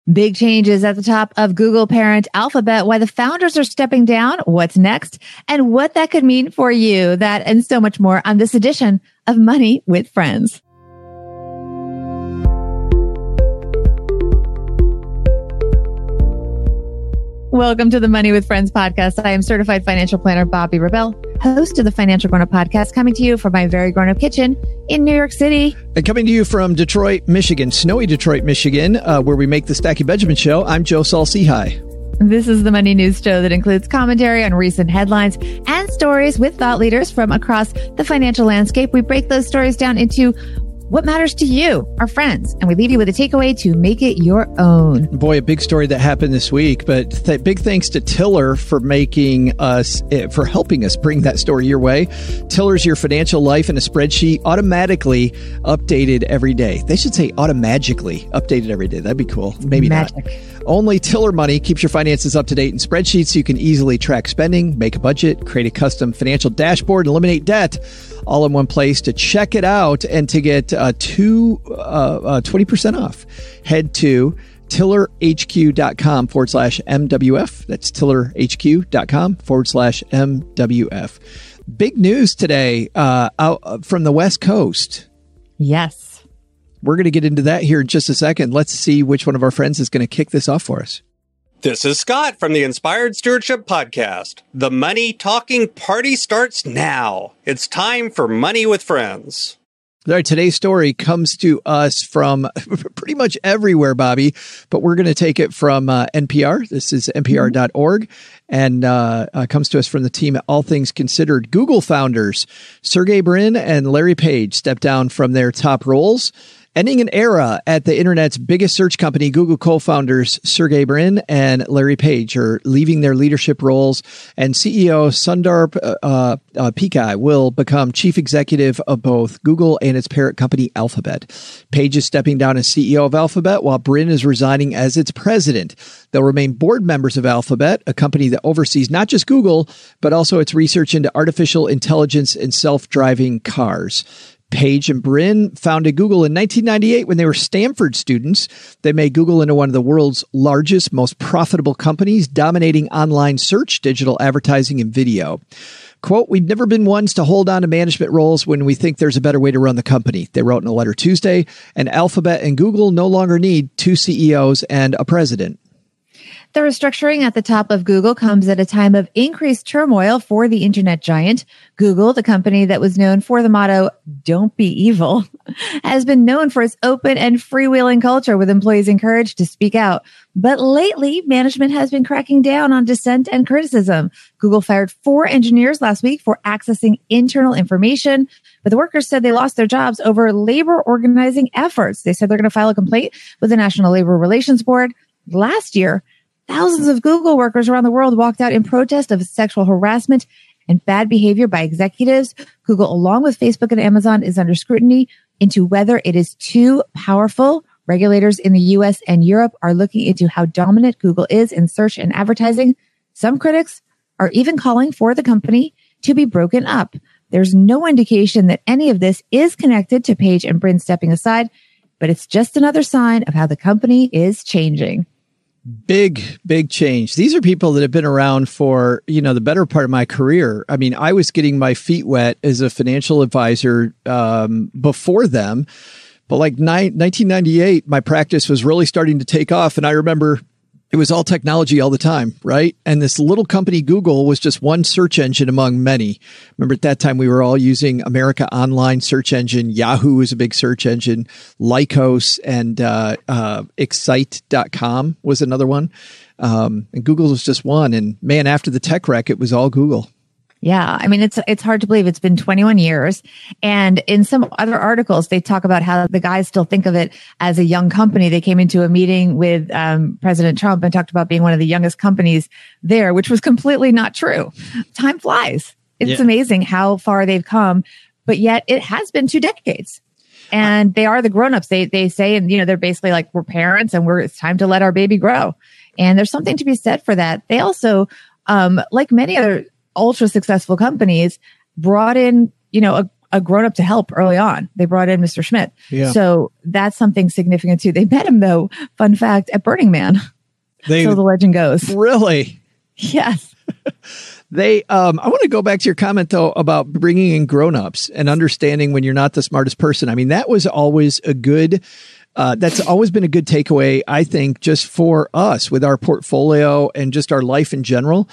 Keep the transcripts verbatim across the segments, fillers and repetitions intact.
Big changes at the top of Google parent Alphabet, why the founders are stepping down, what's next, and what that could mean for you. That and so much more on this edition of Money with Friends. Welcome to the Money with Friends podcast. I am certified financial planner Bobbi Rebell, host of the Financial Grown Up podcast, coming to you from my very grown up kitchen in New York City. And coming to you from Detroit, Michigan, snowy Detroit, Michigan, uh, where we make the Stacking Benjamin show. I'm Joe Saul-Sehy. This is the Money News Show that includes commentary on recent headlines and stories with thought leaders from across the financial landscape. We break those stories down into what matters to you, our friends, and we leave you with a takeaway to make it your own. Boy, a big story that happened this week, but th- big thanks to Tiller for making us, uh, for helping us bring that story your way. Tiller's your financial life in a spreadsheet, automatically updated every day. They should say automagically updated every day. That'd be cool. Maybe Magic. Not. Only Tiller Money keeps your finances up to date in spreadsheets so you can easily track spending, make a budget, create a custom financial dashboard, and eliminate debt all in one place. To check it out and to get uh, two, uh, uh, twenty percent off, head to tillerhq.com forward slash MWF. That's tillerhq.com forward slash MWF. Big news today uh, out from the West Coast. Yes. We're going to get into that here in just a second. Let's see which one of our friends is going to kick this off for us. This is Scott from the Inspired Stewardship Podcast. The money talking party starts now. It's time for Money with Friends. All right, today's story comes to us from pretty much everywhere, Bobby, but we're going to take it from uh, N P R. This is N P R dot org, and uh, uh, comes to us from the team at All Things Considered. Google founders Sergey Brin and Larry Page stepped down from their top roles, ending an era at the internet's biggest search company. Google co-founders Sergey Brin and Larry Page are leaving their leadership roles, and C E O Sundar uh, uh, Pichai will become chief executive of both Google and its parent company Alphabet. Page is stepping down as C E O of Alphabet, while Brin is resigning as its president. They'll remain board members of Alphabet, a company that oversees not just Google, but also its research into artificial intelligence and self-driving cars. Page and Brin founded Google in nineteen ninety-eight when they were Stanford students. They made Google into one of the world's largest, most profitable companies, dominating online search, digital advertising, and video. Quote, "We've never been ones to hold on to management roles when we think there's a better way to run the company," they wrote in a letter Tuesday. And Alphabet and Google no longer need two C E Os and a president. The restructuring at the top of Google comes at a time of increased turmoil for the internet giant. Google, the company that was known for the motto, "Don't be evil," has been known for its open and freewheeling culture, with employees encouraged to speak out. But lately, management has been cracking down on dissent and criticism. Google fired four engineers last week for accessing internal information, but the workers said they lost their jobs over labor organizing efforts. They said they're going to file a complaint with the National Labor Relations Board. Last year, thousands of Google workers around the world walked out in protest of sexual harassment and bad behavior by executives. Google, along with Facebook and Amazon, is under scrutiny into whether it is too powerful. Regulators in the U S and Europe are looking into how dominant Google is in search and advertising. Some critics are even calling for the company to be broken up. There's no indication that any of this is connected to Page and Brin stepping aside, but it's just another sign of how the company is changing. Big, big change. These are people that have been around for, you know, the better part of my career. I mean, I was getting my feet wet as a financial advisor um, before them. But like ni- nineteen ninety-eight, my practice was really starting to take off. And I remember it was all technology all the time, right? And this little company, Google, was just one search engine among many. Remember at that time, we were all using America Online search engine. Yahoo was a big search engine. Lycos and uh, uh, Excite dot com was another one. Um, and Google was just one. And man, after the tech wreck, it was all Google. Yeah. I mean, it's, it's hard to believe it's been twenty-one years. And in some other articles, they talk about how the guys still think of it as a young company. They came into a meeting with um, President Trump and talked about being one of the youngest companies there, which was completely not true. Time flies. It's yeah. amazing how far they've come, but yet it has been two decades. And they are the grown-ups. They, they say, and you know, they're basically like, we're parents and we're, it's time to let our baby grow. And there's something to be said for that. They also, um, like many other ultra successful companies, brought in, you know, a, a grown up to help early on. They brought in Mister Schmidt. Yeah. So that's something significant too. They met him though, fun fact, at Burning Man. They, so the legend goes. Really? Yes. They, um, I want to go back to your comment though about bringing in grown-ups and understanding when you're not the smartest person. I mean, that was always a good, uh, that's always been a good takeaway, I think, just for us with our portfolio and just our life in general.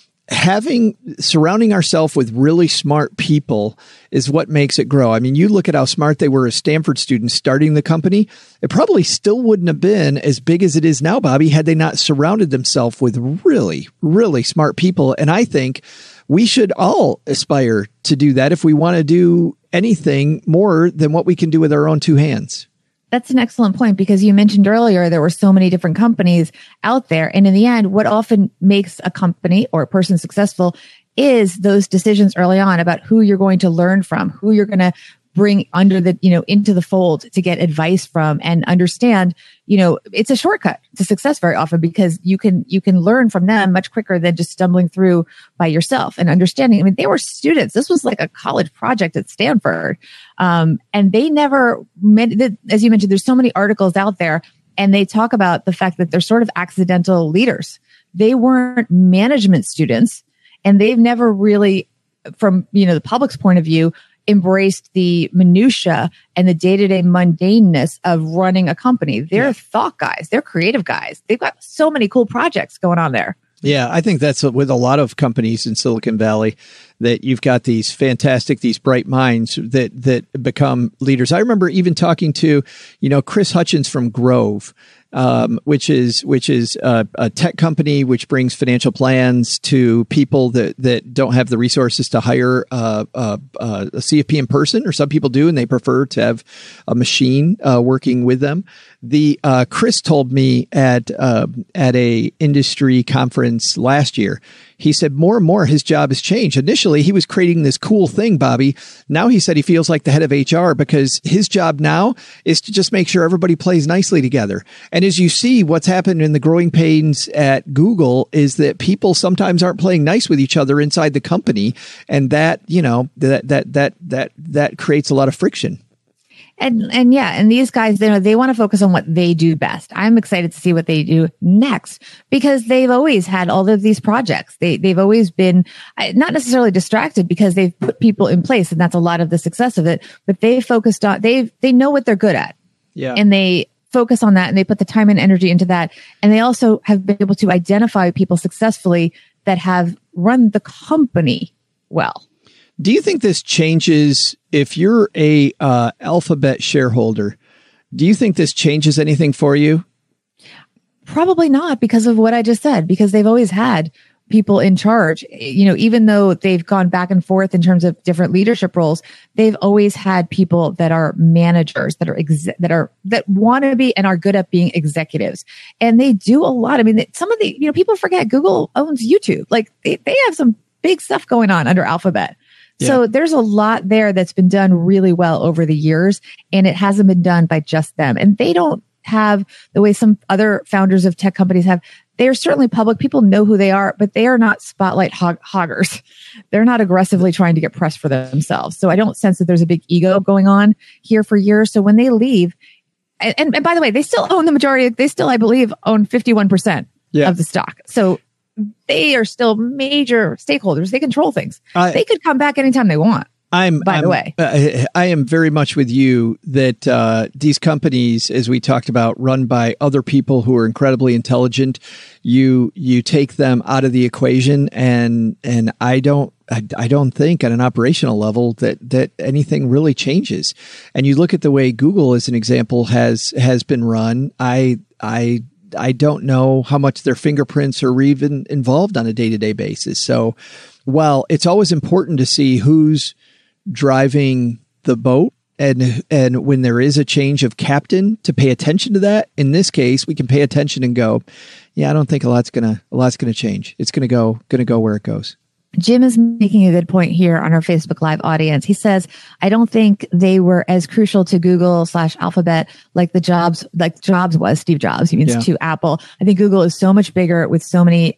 Having, surrounding ourselves with really smart people is what makes it grow. I mean, you look at how smart they were as Stanford students starting the company. It probably still wouldn't have been as big as it is now, Bobby, had they not surrounded themselves with really, really smart people. And I think we should all aspire to do that if we want to do anything more than what we can do with our own two hands. That's an excellent point, because you mentioned earlier there were so many different companies out there. And in the end, what often makes a company or a person successful is those decisions early on about who you're going to learn from, who you're going to bring under the, you know, into the fold to get advice from and understand, you know, it's a shortcut to success very often, because you can, you can learn from them much quicker than just stumbling through by yourself and understanding. I mean, they were students. This was like a college project at Stanford. Um, and they never met, as you mentioned, there's so many articles out there, and they talk about the fact that they're sort of accidental leaders. They weren't management students, and they've never really, from, you know, the public's point of view, embraced the minutia and the day-to-day mundaneness of running a company. They're yeah. thought guys. They're creative guys. They've got so many cool projects going on there. Yeah, I think that's with a lot of companies in Silicon Valley, that you've got these fantastic, these bright minds that that become leaders. I remember even talking to, you know, Chris Hutchins from Grove, um, which is which is a, a tech company which brings financial plans to people that that don't have the resources to hire uh, uh, uh, a C F P in person, or some people do, and they prefer to have a machine uh, working with them. The uh, Chris told me at uh, at a industry conference last year, he said more and more his job has changed. Initially, he was creating this cool thing, Bobby. Now he said he feels like the head of H R, because his job now is to just make sure everybody plays nicely together. And as you see, what's happened in the growing pains at Google is that people sometimes aren't playing nice with each other inside the company, and that, you know, that that that that that creates a lot of friction. And, and yeah, and these guys, you know, they want to focus on what they do best. I'm excited to see what they do next, because they've always had all of these projects. They, they've always been not necessarily distracted, because they've put people in place, and that's a lot of the success of it, but they focused on, they, they know what they're good at. Yeah. And they focus on that, and they put the time and energy into that. And they also have been able to identify people successfully that have run the company well. Do you think this changes if you're a uh, Alphabet shareholder? Do you think this changes anything for you? Probably not, because of what I just said, because they've always had people in charge. You know, even though they've gone back and forth in terms of different leadership roles, they've always had people that are managers, that are ex- that are that want to be and are good at being executives. And they do a lot. I mean, some of the, you know, people forget Google owns YouTube. Like they, they have some big stuff going on under Alphabet. Yeah. So there's a lot there that's been done really well over the years, and it hasn't been done by just them. And they don't have the way some other founders of tech companies have. They're certainly public. People know who they are, but they are not spotlight hog- hoggers. They're not aggressively trying to get press for themselves. So I don't sense that there's a big ego going on here for years. So when they leave, and, and, and by the way, they still own the majority. They still, I believe, own fifty-one percent yeah. of the stock. So they are still major stakeholders. They control things. I, they could come back anytime they want. I'm, by I'm, the way, uh, I am very much with you that uh, these companies, as we talked about, run by other people who are incredibly intelligent. You you take them out of the equation, and and I don't I, I don't think at an operational level that that anything really changes. And you look at the way Google, as an example, has has been run. I I. I don't know how much their fingerprints are even involved on a day-to-day basis. So while it's always important to see who's driving the boat, and and when there is a change of captain, to pay attention to that. In this case, we can pay attention and go, yeah, I don't think a lot's gonna a lot's gonna change. It's gonna go gonna go where it goes. Jim is making a good point here on our Facebook Live audience. He says, I don't think they were as crucial to Google slash Alphabet like the Jobs, like Jobs was, Steve Jobs, he means yeah. to Apple. I think Google is so much bigger with so many just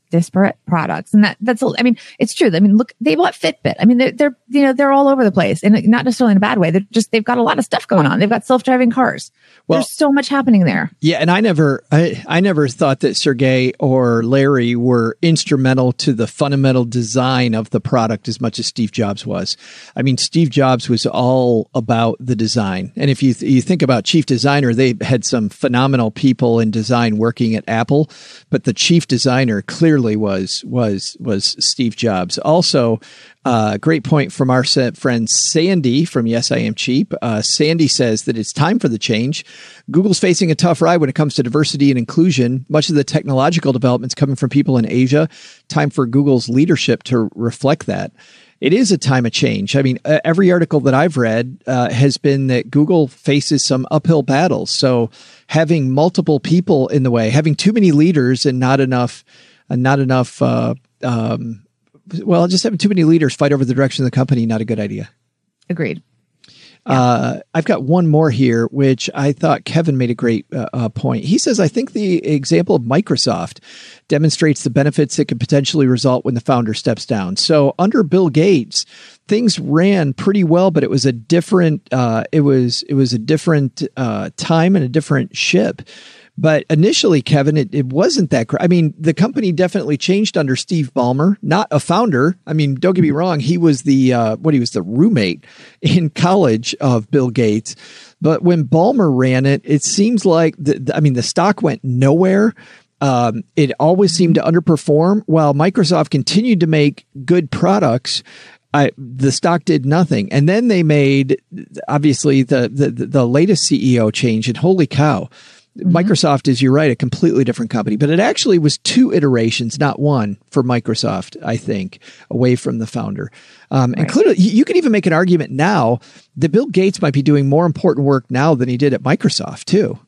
disparate products. And that that's, I mean, it's true. I mean, look, they bought Fitbit. I mean, they're, they're, you know, they're all over the place, and not necessarily in a bad way. They're just, they've got a lot of stuff going on. They've got self-driving cars. Well, there's so much happening there. Yeah. And I never, I, I never thought that Sergey or Larry were instrumental to the fundamental design of the product as much as Steve Jobs was. I mean, Steve Jobs was all about the design. And if you, th- you think about chief designer, they had some phenomenal people in design working at Apple, but the chief designer clearly was, was, was Steve Jobs. Also, Uh, great point from our friend Sandy from Yes, I Am Cheap. Uh, Sandy says that it's time for the change. Google's facing a tough ride when it comes to diversity and inclusion. Much of the technological developments coming from people in Asia. Time for Google's leadership to reflect that. It is a time of change. I mean, uh, every article that I've read uh, has been that Google faces some uphill battles. So having multiple people in the way, having too many leaders and not enough, uh, not enough, uh, um, well, just having too many leaders fight over the direction of the company, not a good idea. Agreed. Yeah. Uh, I've got one more here, which I thought Kevin made a great uh, uh, point. He says, I think the example of Microsoft demonstrates the benefits that could potentially result when the founder steps down. So under Bill Gates, things ran pretty well, but it was a different, uh, it was, it was a different uh, time and a different ship. But initially, Kevin, it, it wasn't that great. I mean, the company definitely changed under Steve Ballmer, not a founder. I mean, don't get me wrong. He was the, uh, what he was the roommate in college of Bill Gates. But when Ballmer ran it, it seems like, the, I mean, the stock went nowhere. Um, it always seemed to underperform while Microsoft continued to make good products. I, the stock did nothing. And then they made, obviously, the, the, the latest C E O change, and holy cow. Mm-hmm. Microsoft is, you're right, a completely different company, but it actually was two iterations, not one, for Microsoft, I think, away from the founder. Um, right. And clearly, you could even make an argument now that Bill Gates might be doing more important work now than he did at Microsoft, too.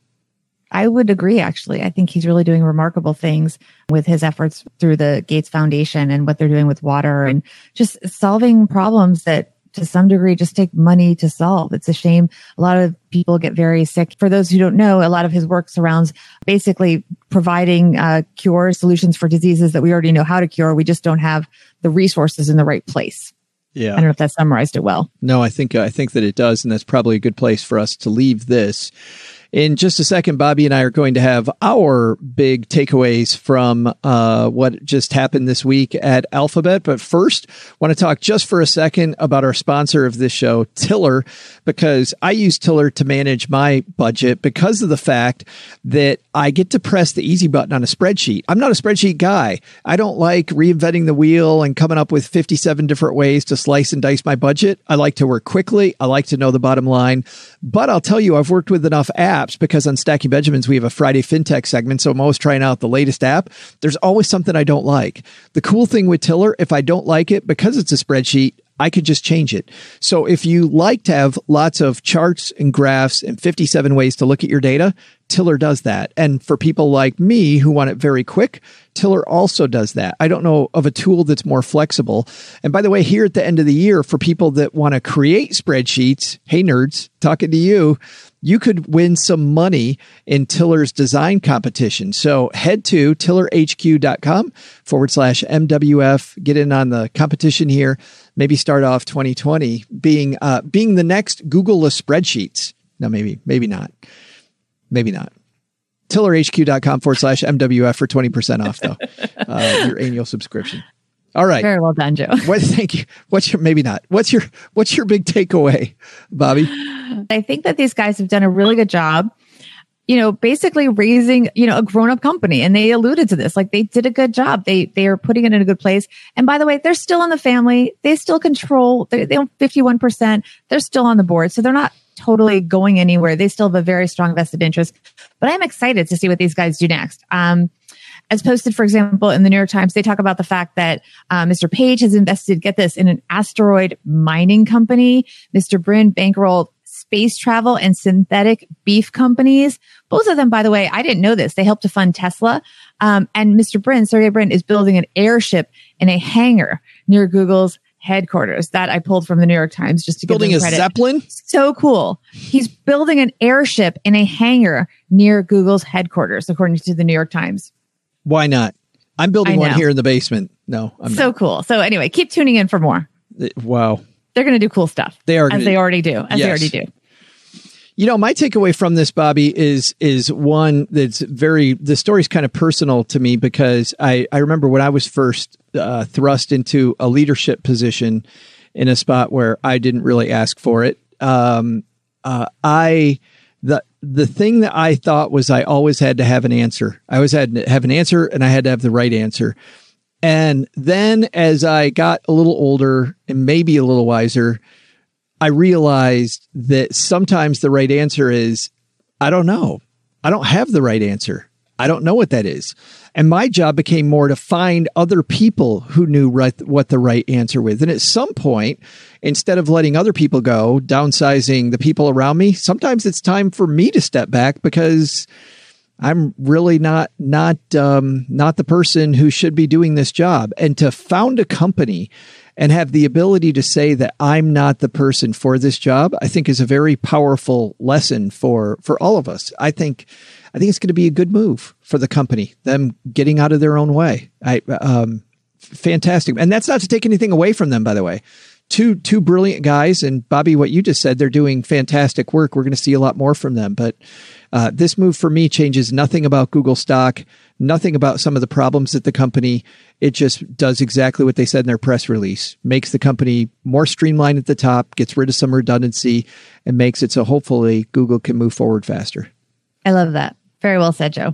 I would agree, actually. I think he's really doing remarkable things with his efforts through the Gates Foundation and what they're doing with water and just solving problems that to some degree just take money to solve. It's a shame. A lot of people get very sick. For those who don't know, a lot of his work surrounds basically providing uh, cure solutions for diseases that we already know how to cure. We just don't have the resources in the right place. Yeah. I don't know if that summarized it well. No, I think, I think that it does. And that's probably a good place for us to leave this. In just a second, Bobby and I are going to have our big takeaways from uh, what just happened this week at Alphabet. But first, I want to talk just for a second about our sponsor of this show, Tiller, because I use Tiller to manage my budget because of the fact that I get to press the easy button on a spreadsheet. I'm not a spreadsheet guy. I don't like reinventing the wheel and coming up with fifty-seven different ways to slice and dice my budget. I like to work quickly. I like to know the bottom line. But I'll tell you, I've worked with enough apps because on Stacking Benjamins, we have a Friday FinTech segment. So I'm always trying out the latest app. There's always something I don't like. The cool thing with Tiller, if I don't like it, because it's a spreadsheet, I could just change it. So if you like to have lots of charts and graphs and fifty-seven ways to look at your data, Tiller does that. And for people like me who want it very quick, Tiller also does that. I don't know of a tool that's more flexible. And by the way, here at the end of the year, for people that want to create spreadsheets, hey nerds, talking to you, you could win some money in Tiller's design competition. So head to tillerhq.com forward slash MWF. Get in on the competition here. Maybe start off twenty twenty being uh, being the next Google of spreadsheets. No, maybe, maybe not. Maybe not. tillerhq.com forward slash MWF for twenty percent off, though, uh, your annual subscription. All right. Very well done, Joe. What, thank you. What's your, maybe not. What's your, what's your big takeaway, Bobby? I think that these guys have done a really good job, you know, basically raising, you know, a grown-up company. And they alluded to this, like they did a good job. They, they are putting it in a good place. And by the way, they're still in the family. They still control, they, they own fifty-one percent. They're still on the board. So they're not totally going anywhere. They still have a very strong vested interest, but I'm excited to see what these guys do next. Um, As posted, for example, in the New York Times, they talk about the fact that uh, Mister Page has invested, get this, in an asteroid mining company. Mister Brin bankrolled space travel and synthetic beef companies. Both of them, by the way, I didn't know this. They helped to fund Tesla. Um, and Mister Brin, Sergey Brin, is building an airship in a hangar near Google's headquarters. That I pulled from the New York Times just to building give them credit. a Zeppelin. So cool. He's building an airship in a hangar near Google's headquarters, according to the New York Times. Why not? I'm building I one know. here in the basement. No, I'm So not. cool. So anyway, keep tuning in for more. Wow. They're going to do cool stuff. They are As gonna- they already do. As Yes. they already do. You know, my takeaway from this, Bobby, is is one that's very, the story's kind of personal to me because I, I remember when I was first uh, thrust into a leadership position in a spot where I didn't really ask for it. Um, uh, I, the, the thing that I thought was I always had to have an answer. I always had to have an answer and I had to have the right answer. And then as I got a little older and maybe a little wiser, I realized that sometimes the right answer is, I don't know. I don't have the right answer. I don't know what that is. And my job became more to find other people who knew right, what the right answer was. And at some point, instead of letting other people go, downsizing the people around me, sometimes it's time for me to step back because I'm really not not um, not the person who should be doing this job. And to found a company and have the ability to say that I'm not the person for this job, I think is a very powerful lesson for for all of us. I think I think it's going to be a good move for the company, them getting out of their own way. I um, fantastic, and that's not to take anything away from them, by the way. Two two brilliant guys, and Bobby, what you just said, they're doing fantastic work. We're going to see a lot more from them. But uh, this move for me changes nothing about Google stock, nothing about some of the problems at the company. It just does exactly what they said in their press release, makes the company more streamlined at the top, gets rid of some redundancy, and makes it so hopefully Google can move forward faster. I love that. Very well said, Joe.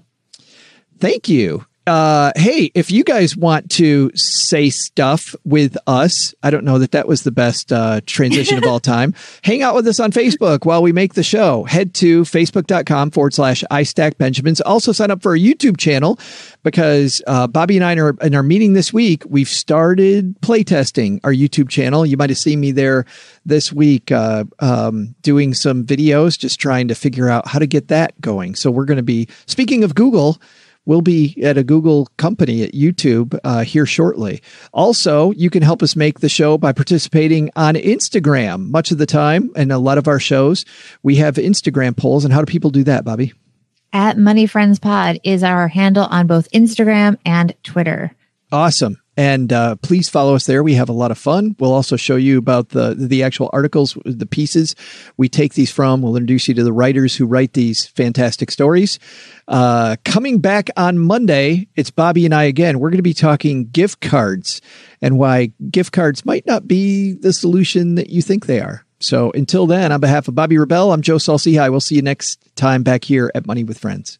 Thank you. Uh, hey, if you guys want to say stuff with us, I don't know that that was the best uh, transition of all time. Hang out with us on Facebook while we make the show. Head to facebook.com forward slash iStackBenjamins. Also sign up for our YouTube channel because uh, Bobby and I are in our meeting this week. We've started playtesting our YouTube channel. You might have seen me there this week uh, um, doing some videos, just trying to figure out how to get that going. So we're going to be, speaking of Google, we'll be at a Google company at YouTube uh, here shortly. Also, you can help us make the show by participating on Instagram. Much of the time, and a lot of our shows, we have Instagram polls. And how do people do that, Bobby? At Money Friends Pod is our handle on both Instagram and Twitter. Awesome. And uh, please follow us there. We have a lot of fun. We'll also show you about the the actual articles, the pieces we take these from. We'll introduce you to the writers who write these fantastic stories. Uh, coming back on Monday, it's Bobby and I again. We're going to be talking gift cards and why gift cards might not be the solution that you think they are. So until then, on behalf of Bobby Rebell, I'm Joe Saul-Sehy. We'll see you next time back here at Money with Friends.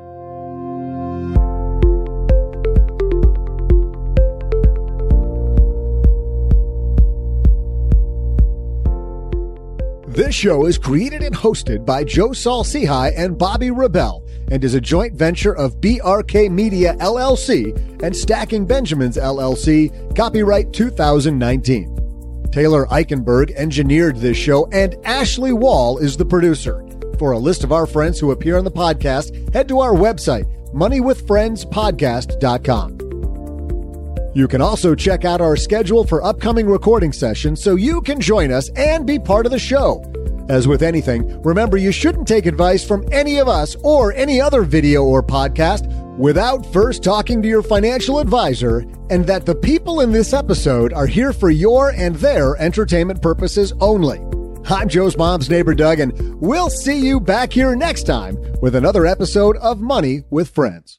This show is created and hosted by Joe Saul-Sehy and Bobby Rebell and is a joint venture of B R K Media, L L C and Stacking Benjamins, L L C, copyright two thousand nineteen. Taylor Eichenberg engineered this show and Ashley Wall is the producer. For a list of our friends who appear on the podcast, head to our website, money with friends podcast dot com. You can also check out our schedule for upcoming recording sessions so you can join us and be part of the show. As with anything, remember you shouldn't take advice from any of us or any other video or podcast without first talking to your financial advisor, and that the people in this episode are here for your and their entertainment purposes only. I'm Joe's mom's neighbor, Doug, and we'll see you back here next time with another episode of Money with Friends.